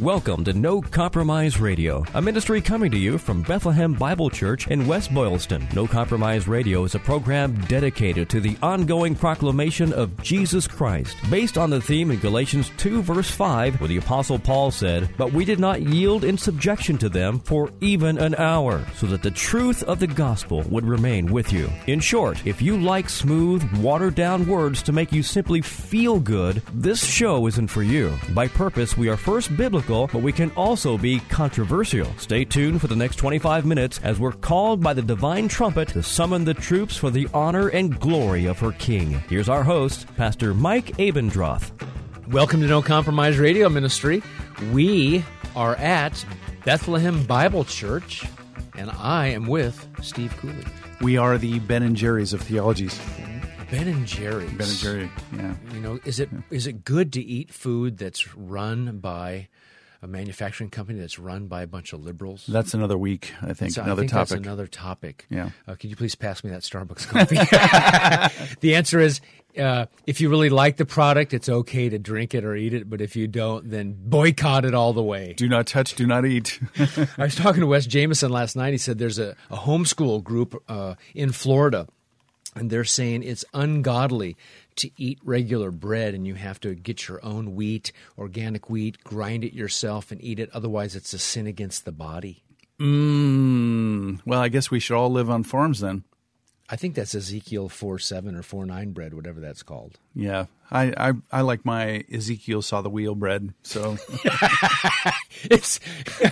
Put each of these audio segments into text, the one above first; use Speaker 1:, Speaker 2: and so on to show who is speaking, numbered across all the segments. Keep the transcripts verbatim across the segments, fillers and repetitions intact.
Speaker 1: Welcome to No Compromise Radio, a ministry coming to you from Bethlehem Bible Church in West Boylston. No Compromise Radio is a program dedicated to the ongoing proclamation of Jesus Christ, based on the theme in Galatians two, verse five, where the Apostle Paul said, "But we did not yield in subjection to them for even an hour, so that the truth of the gospel would remain with you." In short, if you like smooth, watered-down words to make you simply feel good, this show isn't for you. By purpose, we are first biblical, but we can also be controversial. Stay tuned for the next twenty-five minutes as we're called by the divine trumpet to summon the troops for the honor and glory of her King. Here's our host, Pastor Mike Abendroth.
Speaker 2: Welcome to No Compromise Radio Ministry. We are at Bethlehem Bible Church, and I am with Steve Cooley.
Speaker 3: We are the Ben and Jerry's of theologies.
Speaker 2: Ben and Jerry's.
Speaker 3: Ben and Jerry, yeah.
Speaker 2: You know, is it is it good to eat food that's run by a manufacturing company that's run by a bunch of liberals?
Speaker 3: That's another week, I think.
Speaker 2: So
Speaker 3: another
Speaker 2: I think
Speaker 3: topic.
Speaker 2: That's another topic.
Speaker 3: Yeah.
Speaker 2: Uh, could you please pass me that Starbucks coffee? The answer is, uh, if you really like the product, it's okay to drink it or eat it. But if you don't, then boycott it all the way.
Speaker 3: Do not touch, do not eat.
Speaker 2: I was talking to Wes Jameson last night. He said there's a, a homeschool group uh, in Florida, and they're saying it's ungodly to eat regular bread, and you have to get your own wheat, organic wheat, grind it yourself, and eat it. Otherwise, it's a sin against the body.
Speaker 3: Mm, well, I guess we should all live on farms then.
Speaker 2: I think that's Ezekiel four seven or four nine bread, whatever that's called.
Speaker 3: Yeah. I, I, I like my Ezekiel saw the wheel bread, so.
Speaker 2: It's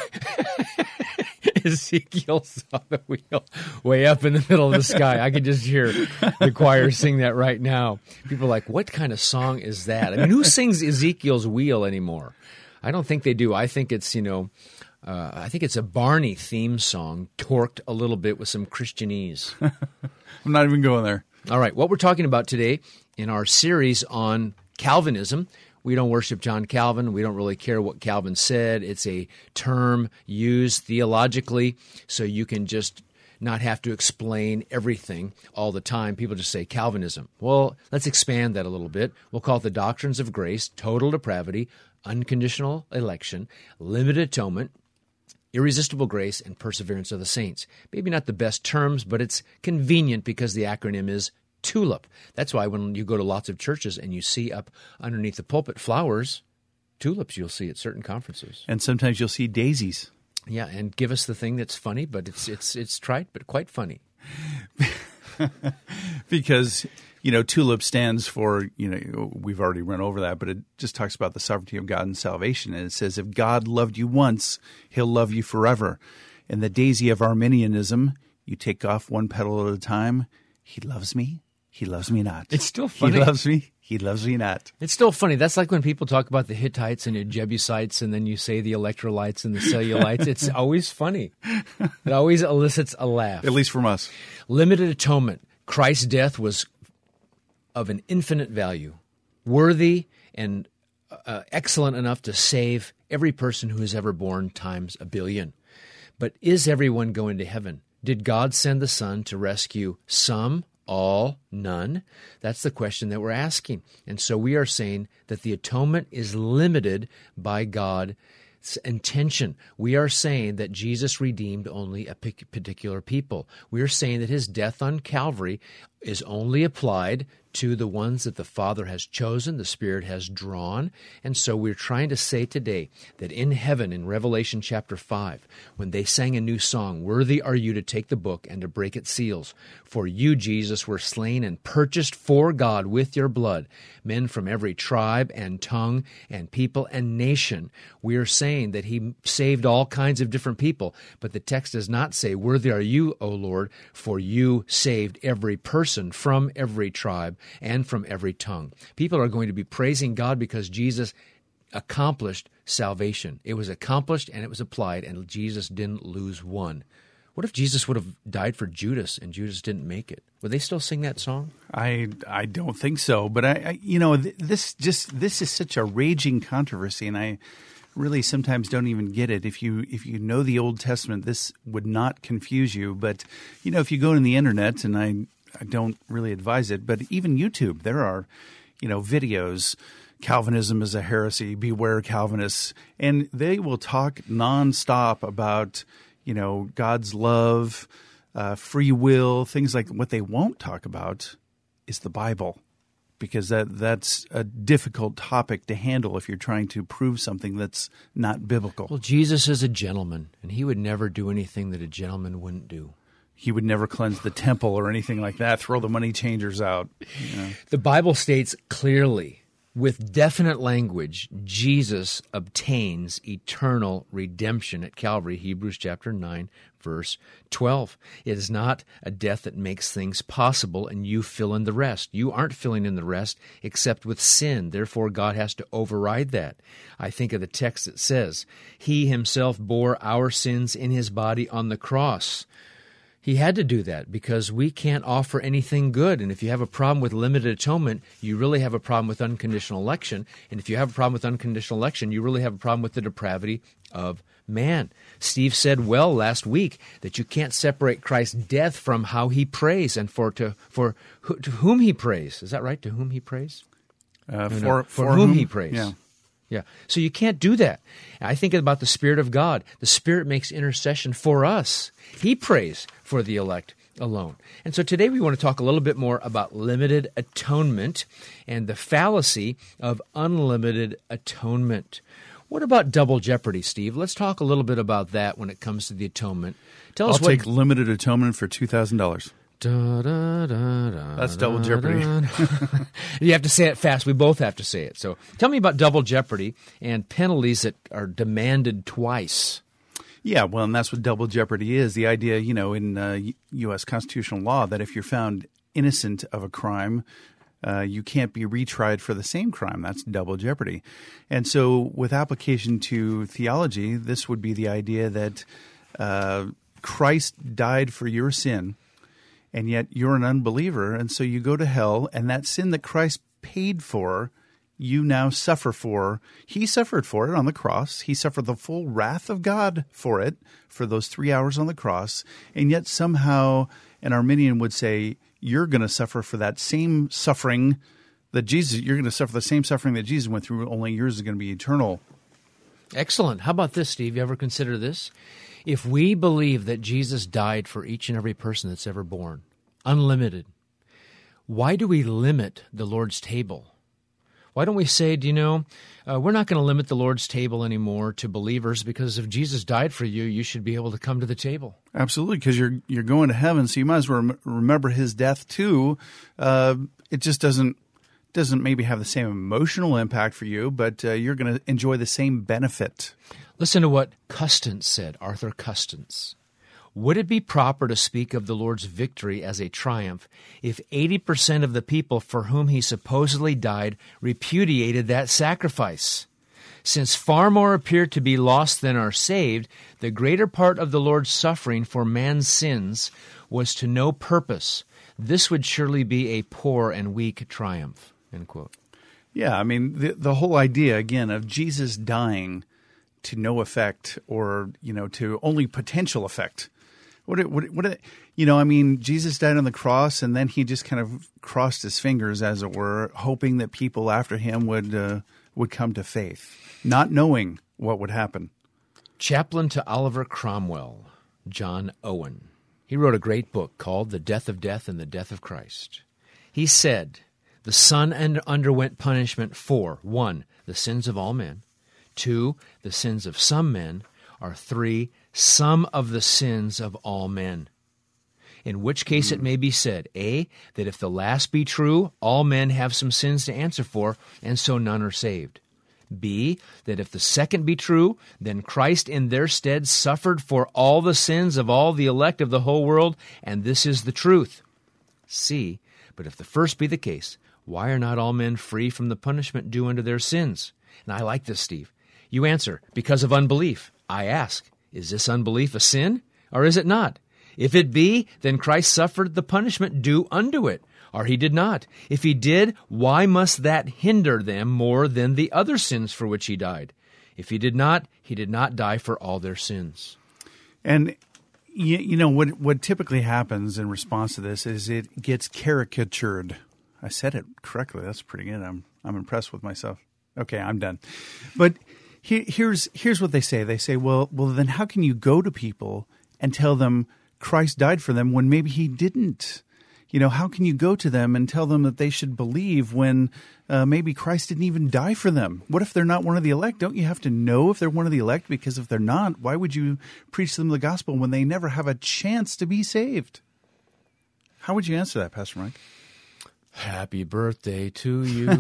Speaker 2: Ezekiel saw the wheel way up in the middle of the sky. I could just hear the choir sing that right now. People are like, what kind of song is that? I mean, who sings Ezekiel's wheel anymore? I don't think they do. I think it's, you know, uh, I think it's a Barney theme song, torqued a little bit with some Christianese.
Speaker 3: I'm not even going there.
Speaker 2: All right, what we're talking about today in our series on Calvinism. We don't worship John Calvin. We don't really care what Calvin said. It's a term used theologically, so you can just not have to explain everything all the time. People just say Calvinism. Well, let's expand that a little bit. We'll call it the doctrines of grace, total depravity, unconditional election, limited atonement, irresistible grace, and perseverance of the saints. Maybe not the best terms, but it's convenient because the acronym is TULIP. That's why when you go to lots of churches and you see up underneath the pulpit flowers, tulips you'll see at certain conferences.
Speaker 3: And sometimes you'll see daisies.
Speaker 2: Yeah, and give us the thing that's funny, but it's it's it's trite, but quite funny.
Speaker 3: Because, you know, TULIP stands for, you know, we've already run over that, but it just talks about the sovereignty of God and salvation. And it says, if God loved you once, he'll love you forever. And the daisy of Arminianism, you take off one petal at a time. He loves me. He loves me not.
Speaker 2: It's still funny.
Speaker 3: He loves me. He loves me not.
Speaker 2: It's still funny. That's like when people talk about the Hittites and the Jebusites, and then you say the electrolytes and the cellulites. It's always funny. It always elicits a laugh.
Speaker 3: At least from us.
Speaker 2: Limited atonement. Christ's death was of an infinite value, worthy and uh, excellent enough to save every person who is ever born times a billion. But is everyone going to heaven? Did God send the Son to rescue some, all, none? That's the question that we're asking. And so we are saying that the atonement is limited by God's intention. We are saying that Jesus redeemed only a particular people. We are saying that his death on Calvary is only applied to the ones that the Father has chosen, the Spirit has drawn. And so we're trying to say today that in heaven, in Revelation chapter five, when they sang a new song, "Worthy are you to take the book and to break its seals. For you, Jesus, were slain and purchased for God with your blood men from every tribe and tongue and people and nation." We are saying that he saved all kinds of different people, but the text does not say, "Worthy are you, O Lord, for you saved every person from every tribe and from every tongue." People are going to be praising God because Jesus accomplished salvation. It was accomplished and it was applied, and Jesus didn't lose one. What if Jesus would have died for Judas and Judas didn't make it? Would they still sing that song?
Speaker 3: I I don't think so. But I, I you know th- this just this is such a raging controversy, and I really sometimes don't even get it. If you if you know the Old Testament, this would not confuse you. But you know, if you go on the internet, and I I don't really advise it, but even YouTube, there are you know videos Calvinism is a heresy, beware Calvinists. And they will talk nonstop about, you know, God's love, uh, free will, things like what they won't talk about is the Bible, because that that's a difficult topic to handle if you're trying to prove something that's not biblical.
Speaker 2: Well, Jesus is a gentleman, and he would never do anything that a gentleman wouldn't do.
Speaker 3: He would never cleanse the temple or anything like that, throw the money changers out. You know.
Speaker 2: The Bible states clearly, with definite language, Jesus obtains eternal redemption at Calvary, Hebrews chapter nine, verse twelve. It is not a death that makes things possible and you fill in the rest. You aren't filling in the rest except with sin. Therefore, God has to override that. I think of the text that says, He Himself bore our sins in His body on the cross. He had to do that because we can't offer anything good. And if you have a problem with limited atonement, you really have a problem with unconditional election. And if you have a problem with unconditional election, you really have a problem with the depravity of man. Steve said well last week that you can't separate Christ's death from how He prays and for to for to whom He prays. Is that right? To whom He prays?
Speaker 3: Uh,
Speaker 2: no,
Speaker 3: for,
Speaker 2: no.
Speaker 3: for,
Speaker 2: for whom,
Speaker 3: whom
Speaker 2: He prays.
Speaker 3: Yeah.
Speaker 2: Yeah. So you can't do that. I think about the Spirit of God. The Spirit makes intercession for us. He prays for the elect alone. And so today we want to talk a little bit more about limited atonement and the fallacy of unlimited atonement. What about double jeopardy, Steve? Let's talk a little bit about that when it comes to the atonement. Tell
Speaker 3: I'll
Speaker 2: us what...
Speaker 3: take limited atonement for two thousand dollars.
Speaker 2: Da, da, da, da,
Speaker 3: That's double jeopardy.
Speaker 2: You have to say it fast. We both have to say it. So tell me about double jeopardy and penalties that are demanded twice.
Speaker 3: Yeah, well, and that's what double jeopardy is. The idea, you know, in uh, U S constitutional law that if you're found innocent of a crime, uh, you can't be retried for the same crime. That's double jeopardy. And so with application to theology, this would be the idea that uh, Christ died for your sin, and yet you're an unbeliever, and so you go to hell, and that sin that Christ paid for, you now suffer for. He suffered for it on the cross. He suffered the full wrath of God for it, for those three hours on the cross, and yet somehow an Arminian would say, you're going to suffer for that same suffering that Jesus, you're going to suffer the same suffering that Jesus went through, only yours is going to be eternal.
Speaker 2: Excellent. How about this, Steve? You ever consider this? If we believe that Jesus died for each and every person that's ever born, unlimited, why do we limit the Lord's table? Why don't we say, do you know, uh, we're not going to limit the Lord's table anymore to believers because if Jesus died for you, you should be able to come to the table.
Speaker 3: Absolutely, because you're you're going to heaven, so you might as well rem- remember His death too. Uh, it just doesn't doesn't maybe have the same emotional impact for you, but uh, you're going to enjoy the same benefit.
Speaker 2: Listen to what Custance said, Arthur Custance. Would it be proper to speak of the Lord's victory as a triumph if eighty percent of the people for whom He supposedly died repudiated that sacrifice? Since far more appear to be lost than are saved, the greater part of the Lord's suffering for man's sins was to no purpose. This would surely be a poor and weak triumph. End quote.
Speaker 3: Yeah, I mean, the, the whole idea, again, of Jesus dying to no effect, or, you know, to only potential effect. What, what, what, you know, I mean, Jesus died on the cross, and then He just kind of crossed His fingers, as it were, hoping that people after Him would uh, would come to faith, not knowing what would happen.
Speaker 2: Chaplain to Oliver Cromwell, John Owen. He wrote a great book called The Death of Death and the Death of Christ. He said, the Son underwent punishment for, one, the sins of all men, two, the sins of some men, or three, some of the sins of all men. In which case it may be said, A, that if the last be true, all men have some sins to answer for, and so none are saved. B, that if the second be true, then Christ in their stead suffered for all the sins of all the elect of the whole world, and this is the truth. C, but if the first be the case, why are not all men free from the punishment due unto their sins? And I like this, Steve. You answer, because of unbelief. I ask, is this unbelief a sin, or is it not? If it be, then Christ suffered the punishment due unto it, or He did not. If He did, why must that hinder them more than the other sins for which He died? If He did not, He did not die for all their sins.
Speaker 3: And, you, you know, what what typically happens in response to this is it gets caricatured. I said it correctly. That's pretty good. I'm I'm impressed with myself. Okay, I'm done. But he, here's here's what they say. They say, well, well, then how can you go to people and tell them Christ died for them when maybe he didn't? You know, how can you go to them and tell them that they should believe when uh, maybe Christ didn't even die for them? What if they're not one of the elect? Don't you have to know if they're one of the elect? Because if they're not, why would you preach them the gospel when they never have a chance to be saved? How would you answer that, Pastor Mike?
Speaker 2: Happy birthday to you.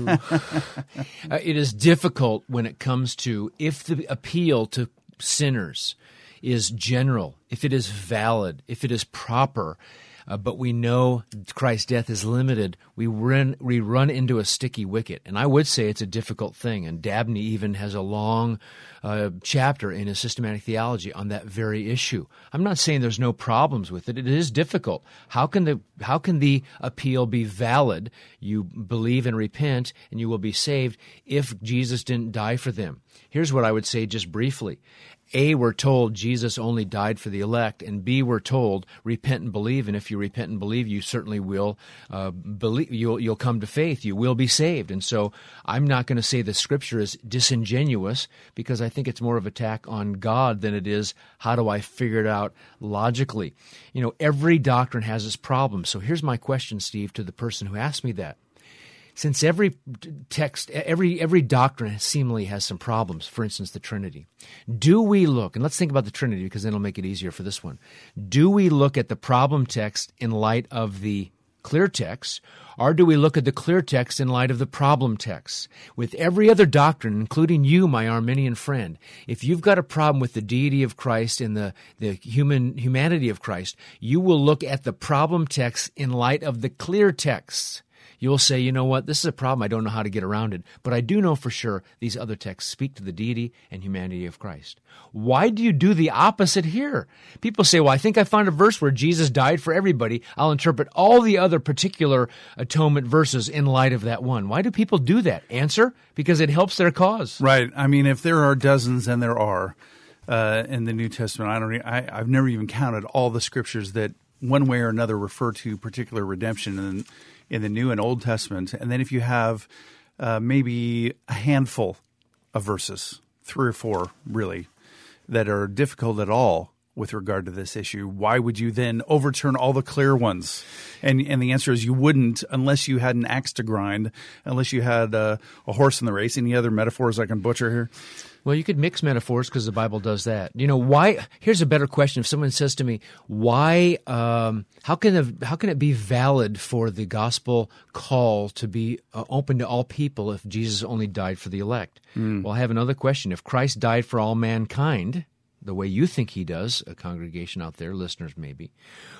Speaker 2: uh, it is difficult when it comes to if the appeal to sinners is general, if it is valid, if it is proper, uh, but we know Christ's death is limited, we run, we run into a sticky wicket. And I would say it's a difficult thing. And Dabney even has a long uh, chapter in his systematic theology on that very issue. I'm not saying there's no problems with it. It is difficult. How can the how can the appeal be valid? You believe and repent, and you will be saved if Jesus didn't die for them. Here's what I would say just briefly. A, we're told Jesus only died for the elect, and B, we're told repent and believe, and if you repent and believe, you certainly will uh, believe. You'll you'll come to faith. You will be saved. And so, I'm not going to say the Scripture is disingenuous because I think it's more of an attack on God than it is how do I figure it out logically. You know, every doctrine has its problems. So here's my question, Steve, to the person who asked me that. Since every text, every every doctrine seemingly has some problems, for instance, the Trinity, do we look, and let's think about the Trinity because then it'll make it easier for this one, do we look at the problem text in light of the clear text, or do we look at the clear text in light of the problem text? With every other doctrine, including you, my Arminian friend, if you've got a problem with the deity of Christ and the, the human humanity of Christ, you will look at the problem text in light of the clear texts. You'll say, you know what, this is a problem. I don't know how to get around it. But I do know for sure these other texts speak to the deity and humanity of Christ. Why do you do the opposite here? People say, well, I think I found a verse where Jesus died for everybody. I'll interpret all the other particular atonement verses in light of that one. Why do people do that? Answer, because it helps their cause.
Speaker 3: Right. I mean, if there are dozens, and there are uh, in the New Testament, I don't. I, I've never even counted all the scriptures that one way or another refer to particular redemption and in the New and Old Testament. And then if you have uh, maybe a handful of verses, three or four really, that are difficult at all with regard to this issue, why would you then overturn all the clear ones? And and the answer is you wouldn't unless you had an axe to grind, unless you had uh, a horse in the race. Any other metaphors I can butcher here?
Speaker 2: Well, you could mix metaphors because the Bible does that. You know, why? Here's a better question. If someone says to me, why, um, how can it, how can it be valid for the gospel call to be uh, open to all people if Jesus only died for the elect? Mm. Well, I have another question. If Christ died for all mankind, the way you think he does, a congregation out there, listeners maybe,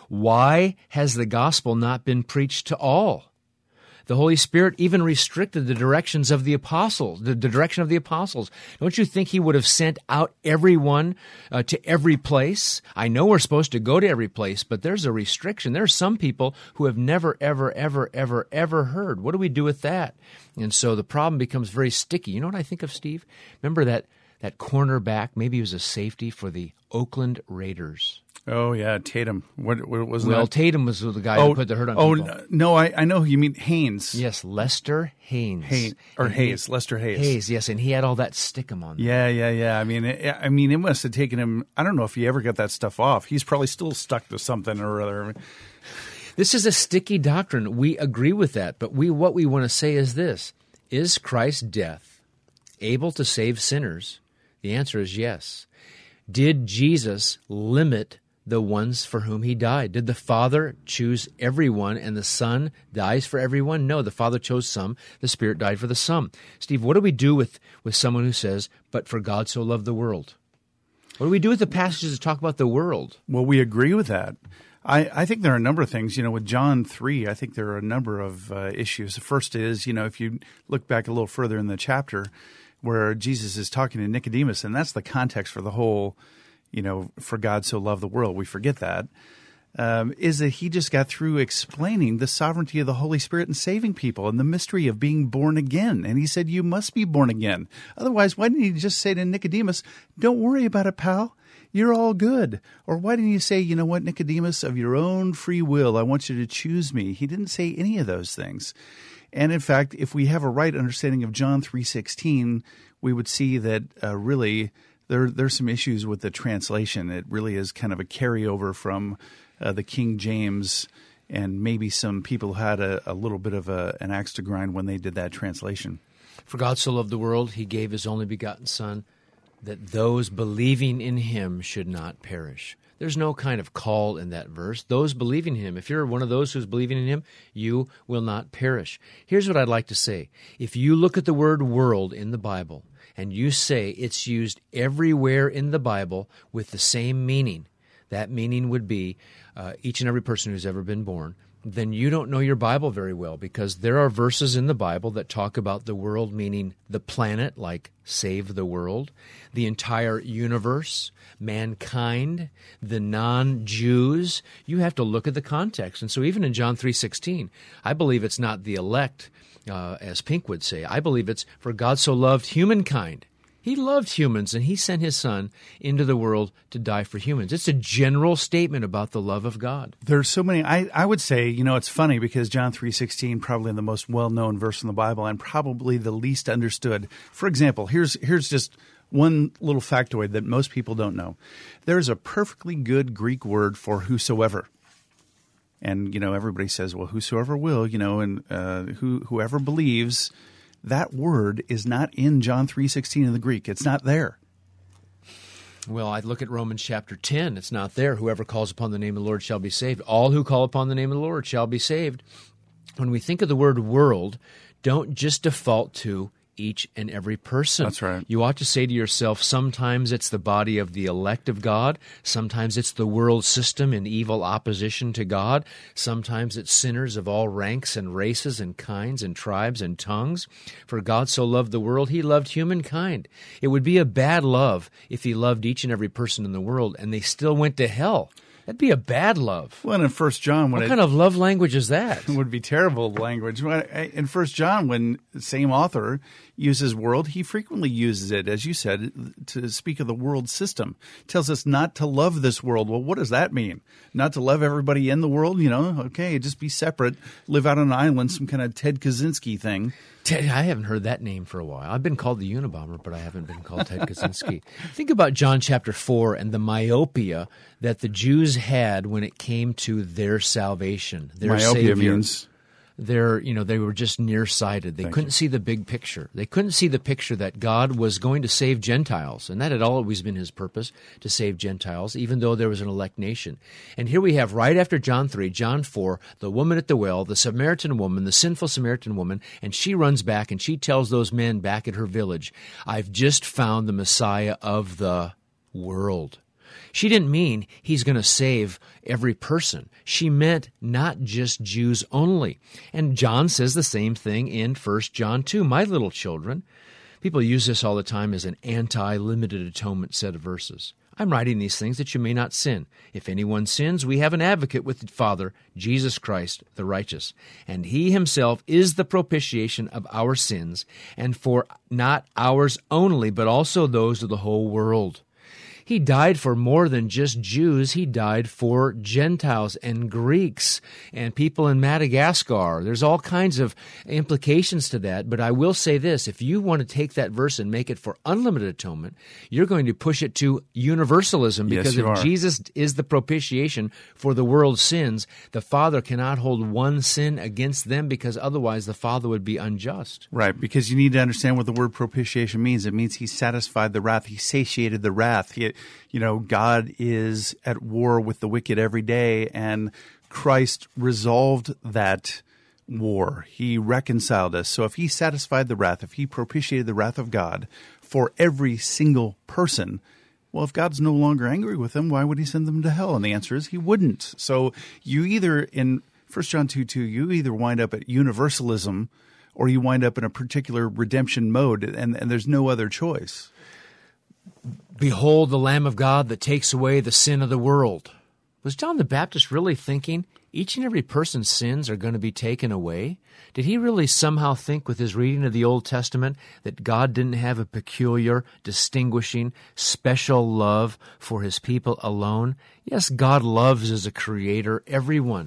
Speaker 2: why has the gospel not been preached to all? The Holy Spirit even restricted the directions of the apostles, the, the direction of the apostles. Don't you think he would have sent out everyone uh, to every place? I know we're supposed to go to every place, but there's a restriction. There are some people who have never, ever, ever, ever, ever heard. What do we do with that? And so the problem becomes very sticky. You know what I think of, Steve? Remember that, that cornerback, maybe he was a safety for the Oakland Raiders.
Speaker 3: Oh, yeah, Tatum. What, what was that?
Speaker 2: Well, Tatum was the guy
Speaker 3: oh,
Speaker 2: who put the hurt on
Speaker 3: oh,
Speaker 2: people.
Speaker 3: Oh, no, I, I know who you mean. Haynes.
Speaker 2: Yes, Lester Haynes.
Speaker 3: Haynes or
Speaker 2: and
Speaker 3: Hayes,
Speaker 2: he,
Speaker 3: Lester Hayes.
Speaker 2: Hayes, yes, and he had all that stickum on there.
Speaker 3: Yeah, yeah, yeah. I mean, it, I mean, it must have taken him, I don't know if he ever got that stuff off. He's probably still stuck to something or other.
Speaker 2: This is a sticky doctrine. We agree with that, but we what we want to say is this. Is Christ's death able to save sinners? The answer is yes. Did Jesus limit the ones for whom he died? Did the Father choose everyone and the Son dies for everyone? No, the Father chose some. The Spirit died for the some. Steve, what do we do with, with someone who says, but for God so loved the world? What do we do with the passages that talk about the world?
Speaker 3: Well, we agree with that. I, I think there are a number of things. You know, with John three, I think there are a number of uh, issues. The first is, you know, if you look back a little further in the chapter where Jesus is talking to Nicodemus, and that's the context for the whole, you know, for God so loved the world. We forget that. Um, is that he just got through explaining the sovereignty of the Holy Spirit and saving people and the mystery of being born again. And he said, you must be born again. Otherwise, why didn't he just say to Nicodemus, don't worry about it, pal. You're all good. Or why didn't you say, you know what, Nicodemus, of your own free will, I want you to choose me. He didn't say any of those things. And in fact, if we have a right understanding of John three sixteen, we would see that uh, really there there's some issues with the translation. It really is kind of a carryover from uh, the King James, and maybe some people had a, a little bit of a, an axe to grind when they did that translation.
Speaker 2: For God so loved the world, he gave his only begotten Son, that those believing in him should not perish. There's no kind of call in that verse. Those believing in him, if you're one of those who's believing in him, you will not perish. Here's what I'd like to say. If you look at the word world in the Bible, and you say it's used everywhere in the Bible with the same meaning, that meaning would be uh, each and every person who's ever been born, then you don't know your Bible very well, because there are verses in the Bible that talk about the world meaning the planet, like save the world, the entire universe, mankind, the non-Jews. You have to look at the context. And so even in John three sixteen, I believe it's not the elect, uh, as Pink would say. I believe it's for God so loved humankind. He loved humans, and he sent his Son into the world to die for humans. It's a general statement about the love of God.
Speaker 3: There's so many. I, I would say, you know, it's funny because John three sixteen, probably the most well-known verse in the Bible and probably the least understood. For example, here's here's just one little factoid that most people don't know. There's a perfectly good Greek word for whosoever. And, you know, everybody says, well, whosoever will, you know, and uh, who whoever believes. That word is not in John three sixteen in the Greek. It's not there.
Speaker 2: Well, I look at Romans chapter ten. It's not there. Whoever calls upon the name of the Lord shall be saved. All who call upon the name of the Lord shall be saved. When we think of the word world, don't just default to each and every person.
Speaker 3: That's right.
Speaker 2: You ought to say to yourself, sometimes it's the body of the elect of God. Sometimes it's the world system in evil opposition to God. Sometimes it's sinners of all ranks and races and kinds and tribes and tongues. For God so loved the world, he loved humankind. It would be a bad love if he loved each and every person in the world and they still went to hell. That'd be a bad love.
Speaker 3: Well, in First John, when
Speaker 2: what
Speaker 3: it,
Speaker 2: kind of love language is that?
Speaker 3: It would be terrible language. In First John, when the same author uses world, he frequently uses it, as you said, to speak of the world system. Tells us not to love this world. Well, what does that mean? Not to love everybody in the world? You know, okay, just be separate, live out on an island, some kind of Ted Kaczynski thing.
Speaker 2: Ted, I haven't heard that name for a while. I've been called the Unabomber, but I haven't been called Ted Kaczynski. Think about John chapter four and the myopia that the Jews had when it came to their salvation, their
Speaker 3: myopia
Speaker 2: Savior.
Speaker 3: means
Speaker 2: They're, you know, they were just nearsighted. They
Speaker 3: Thank
Speaker 2: couldn't
Speaker 3: you.
Speaker 2: see the big picture. They couldn't see the picture that God was going to save Gentiles, and that had always been his purpose, to save Gentiles, even though there was an elect nation. And here we have, right after John three, John four, the woman at the well, the Samaritan woman, the sinful Samaritan woman, and she runs back and she tells those men back at her village, I've just found the Messiah of the world. She didn't mean he's going to save every person. She meant not just Jews only. And John says the same thing in First John two. My little children, people use this all the time as an anti-limited atonement set of verses. I'm writing these things that you may not sin. If anyone sins, we have an advocate with the Father, Jesus Christ, the righteous. And he himself is the propitiation of our sins, and for not ours only, but also those of the whole world. He died for more than just Jews. He died for Gentiles and Greeks and people in Madagascar. There's all kinds of implications to that. But I will say this, if you want to take that verse and make it for unlimited atonement, you're going to push it to universalism, because
Speaker 3: Yes, you
Speaker 2: if
Speaker 3: are.
Speaker 2: Jesus is the propitiation for the world's sins, the Father cannot hold one sin against them, because otherwise the Father would be unjust.
Speaker 3: Right, because you need to understand what the word propitiation means. It means he satisfied the wrath. He satiated the wrath. He, you know, God is at war with the wicked every day, and Christ resolved that war. He reconciled us. So if he satisfied the wrath, if he propitiated the wrath of God for every single person, well, if God's no longer angry with them, why would he send them to hell? And the answer is he wouldn't. So you either, in First John two two, you either wind up at universalism or you wind up in a particular redemption mode, and, and there's no other choice.
Speaker 2: Behold the Lamb of God that takes away the sin of the world. Was John the Baptist really thinking each and every person's sins are going to be taken away? Did he really somehow think with his reading of the Old Testament that God didn't have a peculiar, distinguishing, special love for his people alone? Yes, God loves as a creator everyone.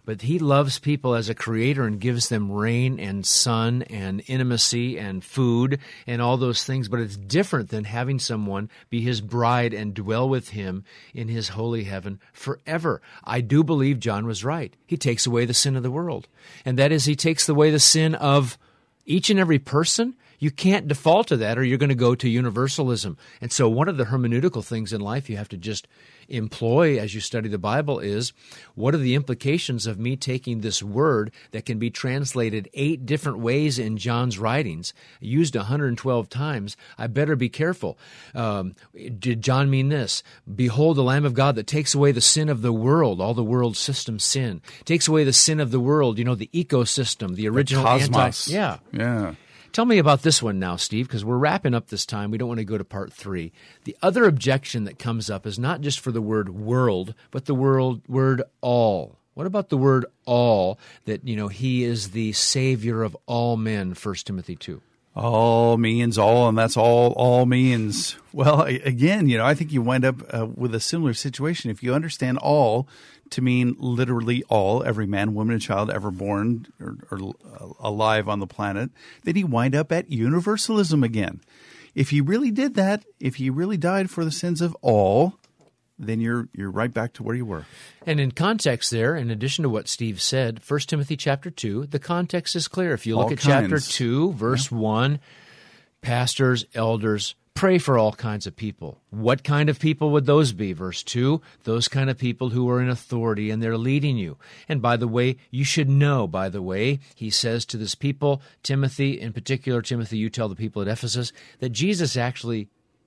Speaker 2: but he loves people as a creator and gives them rain and sun and intimacy and food and all those things. But it's different than having someone be his bride and dwell with him in his holy heaven forever. I do believe John was right. He takes away the sin of the world. And that is, he takes away the sin of each and every person. You can't default to that, or you're going to go to universalism. And so one of the hermeneutical things in life you have to just employ as you study the Bible is, what are the implications of me taking this word that can be translated eight different ways in John's writings, used one hundred twelve times? I better be careful. Um, did John mean this? Behold the Lamb of God that takes away the sin of the world, all the world system sin. Takes away the sin of the world, you know, the ecosystem, the original
Speaker 3: the cosmos.
Speaker 2: anti... Yeah.
Speaker 3: Yeah.
Speaker 2: Tell me about this one now, Steve, because we're wrapping up this time. We don't want to go to part three. The other objection that comes up is not just for the word world, but the word, word all. What about the word all, that, you know, he is the Savior of all men, First Timothy two?
Speaker 3: All means all, and that's all all means. Well, again, you know, I think you wind up uh, with a similar situation. If you understand all to mean literally all, every man, woman, and child ever born or, or alive on the planet, then you wind up at universalism again. If you really did that, if you really died for the sins of all, then you're you're right back to where you were.
Speaker 2: And in context there, in addition to what Steve said, First Timothy chapter two, the context is clear. If you look
Speaker 3: all
Speaker 2: at
Speaker 3: kinds.
Speaker 2: chapter two, verse yeah. one, pastors, elders, pray for all kinds of people. What kind of people would those be? Verse two, those kind of people who are in authority and they're leading you. And by the way, you should know, by the way, he says to this people, Timothy, in particular, Timothy, you tell the people at Ephesus, that Jesus actually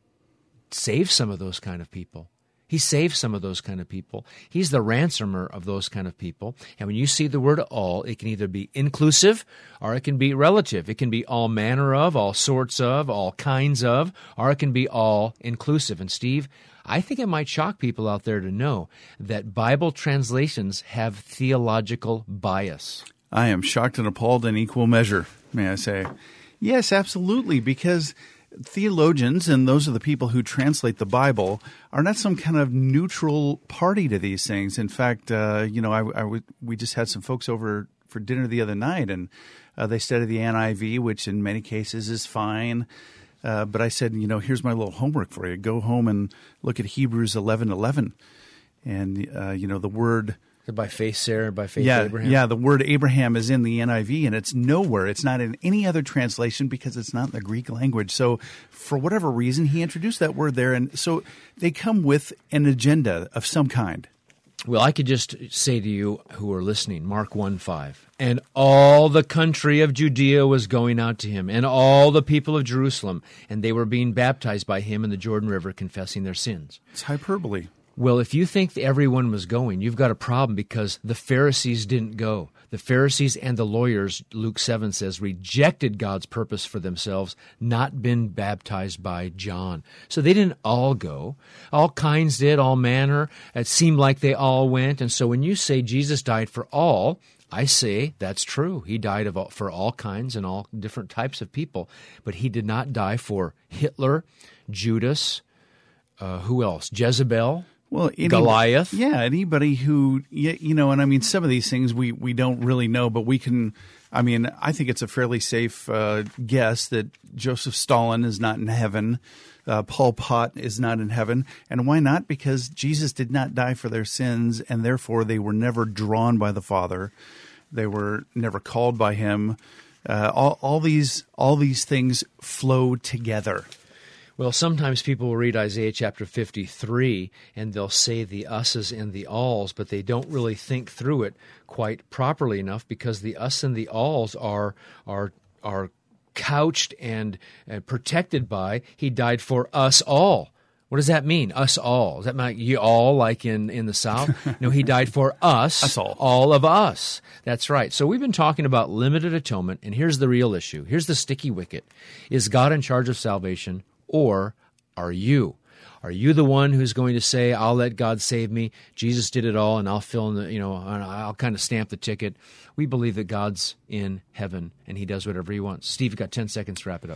Speaker 2: saved some of those kind of people. He saves some of those kind of people. He's the ransomer of those kind of people. And when you see the word all, it can either be inclusive or it can be relative. It can be all manner of, all sorts of, all kinds of, or it can be all inclusive. And Steve, I think it might shock people out there to know that Bible translations have theological bias.
Speaker 3: I am shocked and appalled in equal measure, may I say. Yes, absolutely, because theologians, and those are the people who translate the Bible, are not some kind of neutral party to these things. In fact, uh, you know, I, I w- we just had some folks over for dinner the other night, and uh, they studied the N I V, which in many cases is fine. Uh, but I said, you know, here's my little homework for you. Go home and look at Hebrews eleven eleven. And, uh, you know, the word...
Speaker 2: By faith Sarah, by faith
Speaker 3: yeah,
Speaker 2: Abraham.
Speaker 3: Yeah, the word Abraham is in the N I V, and it's nowhere. It's not in any other translation because it's not in the Greek language. So for whatever reason, he introduced that word there. And so they come with an agenda of some kind.
Speaker 2: Well, I could just say to you who are listening, Mark one five, and all the country of Judea was going out to him, and all the people of Jerusalem, and they were being baptized by him in the Jordan River, confessing their sins.
Speaker 3: It's hyperbole.
Speaker 2: Well, if you think everyone was going, you've got a problem because the Pharisees didn't go. The Pharisees and the lawyers, Luke seven says, rejected God's purpose for themselves, not been baptized by John. So they didn't all go. All kinds did, all manner. It seemed like they all went. And so when you say Jesus died for all, I say that's true. He died of all, for all kinds and all different types of people. But he did not die for Hitler, Judas, uh, who else? Jezebel.
Speaker 3: Well, any,
Speaker 2: Goliath.
Speaker 3: Yeah, anybody who, you know, and I mean, some of these things we, we don't really know, but we can, I mean, I think it's a fairly safe uh, guess that Joseph Stalin is not in heaven, uh, Pol Pot is not in heaven. And why not? Because Jesus did not die for their sins, and therefore they were never drawn by the Father. They were never called by him. Uh, all, all these all these things flow together.
Speaker 2: Well, sometimes people will read Isaiah chapter fifty-three, and they'll say the us's and the alls, but they don't really think through it quite properly enough, because the us and the alls are are are couched and uh, protected by, he died for us all. What does that mean, us all? Does that mean you all, like in, in the South? No, he died for us,
Speaker 3: us all.
Speaker 2: all of us. That's right. So we've been talking about limited atonement, and here's the real issue. Here's the sticky wicket. Is God in charge of salvation? Or are you? Are you the one who's going to say, I'll let God save me, Jesus did it all, and I'll fill in the, you know, I'll kind of stamp the ticket? We believe that God's in heaven, and he does whatever he wants. Steve, you've got ten seconds to wrap it up.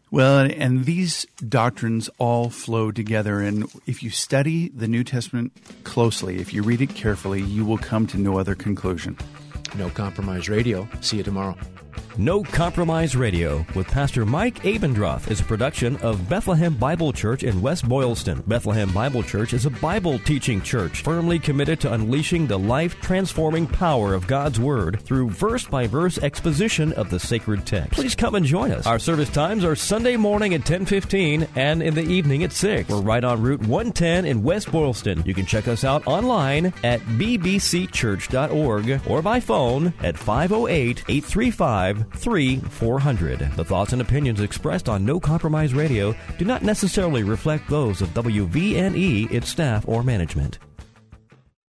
Speaker 3: Well, and, and these doctrines all flow together. And if you study the New Testament closely, if you read it carefully, you will come to no other conclusion.
Speaker 2: No Compromise Radio. See you tomorrow.
Speaker 1: No Compromise Radio with Pastor Mike Abendroth is a production of Bethlehem Bible Church in West Boylston. Bethlehem Bible Church is a Bible teaching church firmly committed to unleashing the life-transforming power of God's Word through verse-by-verse exposition of the sacred text. Please come and join us. Our service times are Sunday morning at ten fifteen and in the evening at six. We're right on Route one ten in West Boylston. You can check us out online at b b c church dot org or by phone at five oh eight, eight three five, three four hundred. The thoughts and opinions expressed on No Compromise Radio do not necessarily reflect those of W V N E, its staff, or management.